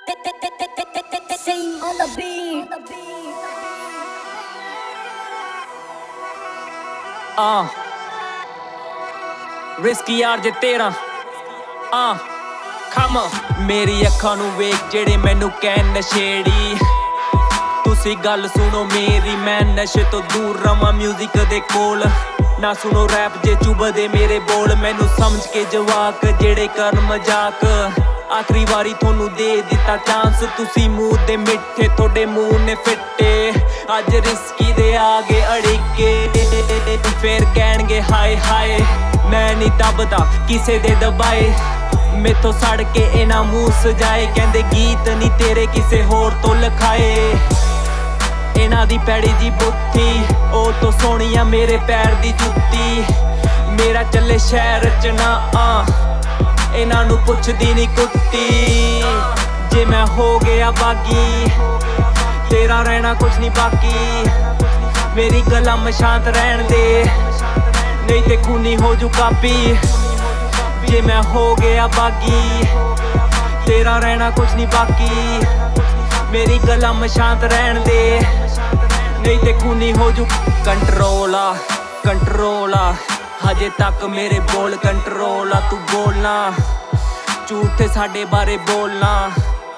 Sing on the beat. Risky यार जे तेरा come on मेरी ਅੱਖਾਂ ਨੂੰ ਵੇਖ ਜਿਹੜੇ ਮੈਨੂੰ ਕਹਿਣ ਨਸ਼ੇੜੀ ਤੁਸੀਂ ਗੱਲ ਸੁਣੋ ਮੇਰੀ ਮੈਂ ਨਸ਼ੇ ਤੋਂ ਦੂਰ ਰਵਾਂ ਮਿਊਜ਼ਿਕ ਦੇ ਕੋਲ ਨਾ ਸੁਣੋ ਰੈਪ ਜੇ ਚੁਭਦੇ ਮੇਰੇ ਬੋਲ ਮੈਨੂੰ ਸਮਝ ਕੇ ਜਵਾਕ ਜਿਹੜੇ ਕਰਨ ਮਜ਼ਾਕ ਆਖਰੀ ਵਾਰੀ ਤੁਹਾਨੂੰ ਦੇ ਦਿੱਤਾ ਚਾਂਸ ਤੁਸੀਂ ਮੂੰਹ ਦੇ ਮਿੱਠੇ ਤੁਹਾਡੇ ਮੂੰਹ ਨੇ ਫਿੱਟੇ ਅੱਜ ਰਿਸਕੀ ਦੇ ਆਗੇ ਅੜਿੱਕੇ ਫੇਰ ਕਹਿਣਗੇ ਹਾਏ ਹਾਏ ਮੈਂ ਨਹੀਂ ਦੱਬਦਾ ਕਿਸੇ ਦੇ ਦਬਾਏ ਮੈਥੋਂ ਸੜ ਕੇ ਇਹਨਾਂ ਮੂੰਹ ਸਜਾਏ ਕਹਿੰਦੇ ਗੀਤ ਨਹੀਂ ਤੇਰੇ ਕਿਸੇ ਹੋਰ ਤੋਂ ਲਿਖਾਏ ਇਹਨਾਂ ਦੀ ਪੈੜੀ ਦੀ ਬੁੱਥੀ ਉਹ ਤੋਂ ਸੋਹਣੀਆਂ ਮੇਰੇ ਪੈਰ ਦੀ ਜੁੱਤੀ ਮੇਰਾ ਚੱਲੇ ਸ਼ਹਿਰ ਚ ਨਾ ਇਹਨਾਂ ਨੂੰ ਪੁੱਛਦੀ ਨਹੀਂ ਕੁੱਤੀ ਜੇ ਮੈਂ ਹੋ ਗਿਆ ਬਾਗੀ ਤੇਰਾ ਰਹਿਣਾ ਕੁਛ ਨਹੀਂ ਬਾਕੀ ਮੇਰੀ ਕਲਮ ਸ਼ਾਂਤ ਰਹਿਣ ਦੇ ਨਹੀਂ ਤੇ ਖੂਨੀ ਹੋ ਜੂ ਕਾਪੀ ਜੇ ਮੈਂ ਹੋ ਗਿਆ ਬਾਗੀ ਤੇਰਾ ਰਹਿਣਾ ਕੁਛ ਨਹੀਂ ਬਾਕੀ ਮੇਰੀ ਕਲਮ ਸ਼ਾਂਤ ਰਹਿਣ ਦੇ ਨਹੀਂ ਤੇ ਖੂਨੀ ਹੋ ਜੂ ਕੰਟਰੋਲ ਆ ਹਜੇ ਤੱਕ ਮੇਰੇ ਬੋਲ ਕੰਟਰੋਲ ਆ ਤੂੰ ਬੋਲਣਾ ਝੂਠ ਸਾਡੇ ਬਾਰੇ ਬੋਲਣਾ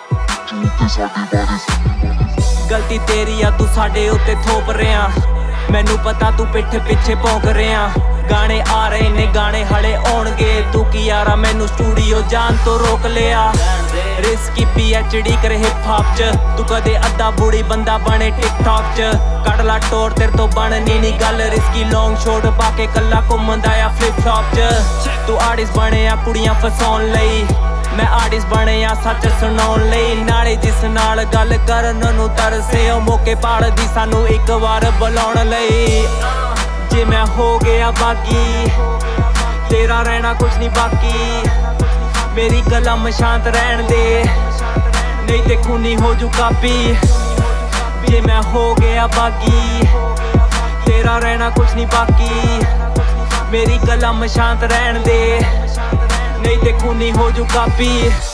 ਗਲਤੀ ਤੇਰੀ ਆ ਤੂੰ ਸਾਡੇ ਉੱਤੇ ਥੋਪ ਰਿਆਂ ਮੈਨੂੰ ਪਤਾ ਤੂੰ ਪਿੱਠ ਪਿੱਛੇ ਭੌਂਕ ਰਿਆਂ ਗਾਣੇ ਆ ਰਹੇ ਨੇ ਗਾਣੇ ਹਲੇ ਆਉਣਗੇ ਤੂੰ ਕੀ ਯਾਰਾ ਮੈਨੂੰ ਸਟੂਡੀਓ ਜਾਣ ਤੋਂ ਰੋਕ ਲਿਆ ਰਿਸਕੀ PhD ਕਰੇ ਹਿਪ ਹੌਪ ਚ ਤੂੰ ਕਦੇ ਅੱਧਾ ਬੁੜੀ ਬੰਦਾ ਬਣੇ ਟਿਕਟੌਕ ਚ ਕੱਢ ਲਾ ਟੋਰ ਤੇਰੇ ਤੋਂ ਬਣਨੀ ਨੀ ਗੱਲ ਰਿਸਕੀ ਲੌਂਗ ਸ਼ੋਟ ਪਾ ਕੇ ਕੱਲਾ ਘੁੰਮਦਾ ਆ ਫਲਿਪ ਫਲੌਪ ਚ ਤੂੰ ਆਰਟਿਸਟ ਬਣਿਆ ਕੁੜੀਆਂ ਫਸਾਉਣ ਲਈ ਮੈਂ ਆਰਟਿਸਟ ਬਣਿਆ ਸੱਚ ਸੁਣਾਉਣ ਲਈ ਨਾਲੇ ਜਿਸ ਨਾਲ ਗੱਲ ਕਰਨ ਨੂੰ ਤਰਸੇ ਉਹ ਮੌਕੇ ਪਾੜਦੀ ਸਾਨੂੰ ਇੱਕ ਵਾਰ ਬੁਲਾਉਣ ਲਈ ਜੇ ਮੈਂ ਹੋ ਗਿਆ ਬਾਗੀ ਤੇਰਾ ਰਹਿਣਾ ਕੁਛ ਨਹੀਂ ਬਾਕੀ ਮੇਰੀ ਕਲਮ ਸ਼ਾਂਤ ਰਹਿਣ ਦੇ ਨਹੀਂ ਤੇ ਖੂਨੀ ਹੋ ਜੂ ਕਾਪੀ ਜੇ ਮੈਂ ਹੋ ਗਿਆ ਬਾਗੀ ਤੇਰਾ ਰਹਿਣਾ ਕੁਛ ਨਹੀਂ ਬਾਕੀ ਮੇਰੀ ਕਲਮ ਸ਼ਾਂਤ ਰਹਿਣ ਦੇ ਨਹੀਂ ਤੇ ਖੂਨੀ ਹੋ ਜੂ ਕਾਪੀ